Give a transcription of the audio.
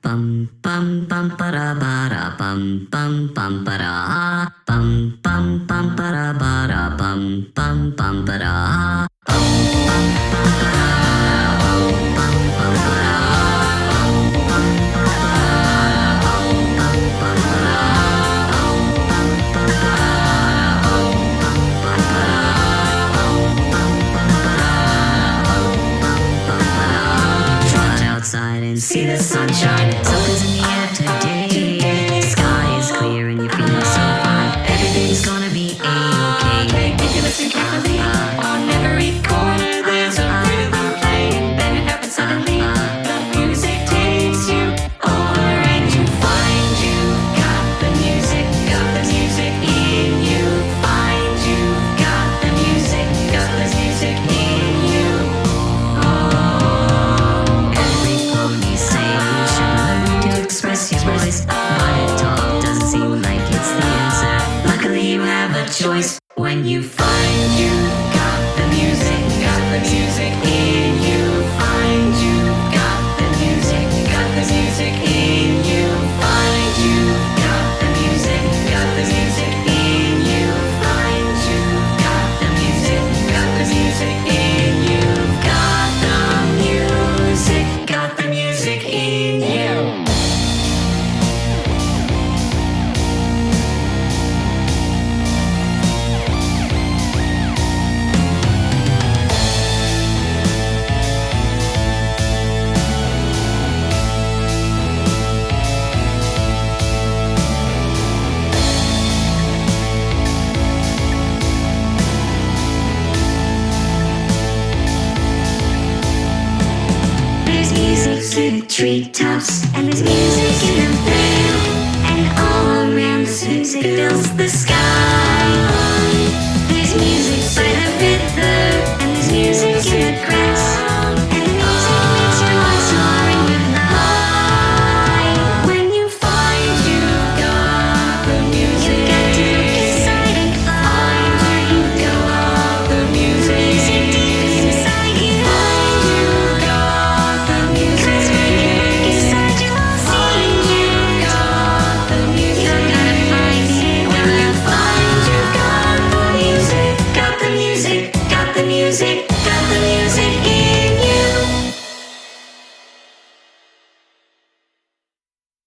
Bum bum bum para bara bum bum bum para bum bum bum para bara bum bum bum para Trot outside and see the sunshine. Something's in the air today. Sky is clear and you're feeling so fine. Everything's gonna be A-okay. If you listen carefully, on every corner there's a rhythm playing. Then it happens suddenly. The music takes you over and you find you've got the music in you. Find you've got the music in you. Every pony say you should learn to express your voice, but it talk doesn't seem like it's the answer. Luckily you have a choice when you find you've got the music in you. Find you've got the music in you. Find you've got the music in you. Find you've got the music in you. Got the music in you. There's music in the treetops, and there's music in the vale, and all around this music fills the sky.